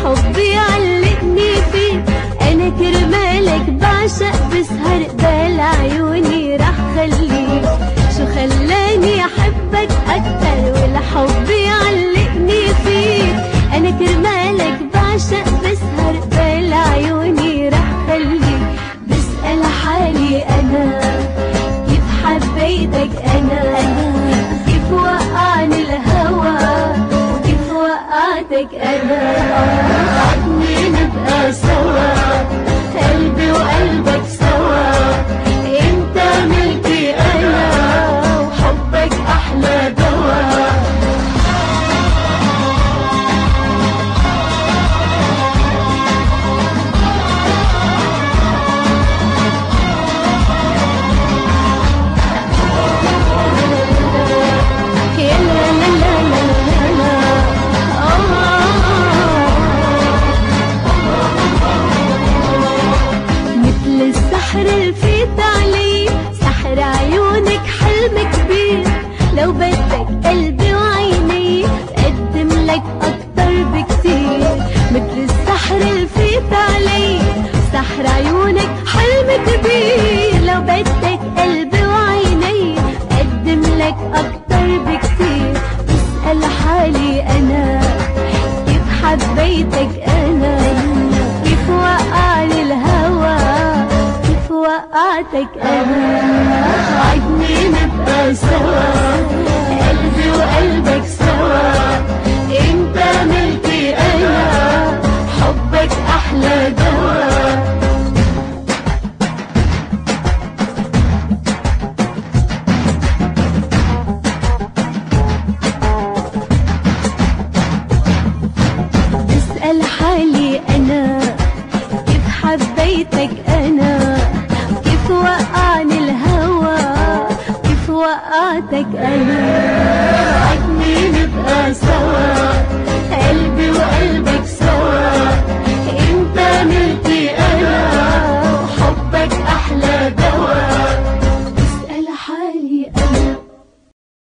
والحب يعلقني فيك. انا كرمالك بعشق بسهر بال عيوني راح خليك. شو خلاني احبك اكتر والحب يعلقني فيك. انا كرمالك بعشق بسهر بال عيوني راح خليك. بسأل حالي انا كيف حبيتك انا كيف وقعني الهوى وكيف وقعتك انا. عدني نبقى سوا قلبي وقلبك سوا. انت ملكي انا وحبك احلى دوا. السحر الفيت علي سحر عيونك حلم كبير. لو بدك قلبي وعيني بقدم لك اكتر بكتير. مثل السحر الفيت علي سحر عيونك حلم كبير. لو بدك قلبي وعيني بقدم لك اكتر بكتير. بسأل حالي انا كيف حبيتك انا كيف وقعني الهوى وقعتك انا. عدني نبقى سوا قلبي وقلبك سوا. انت ملكي انا حبك احلى دوا. اسأل حالي انا كيف حبيتك انا كيف وقعني الهوى كيف وقعتك انا.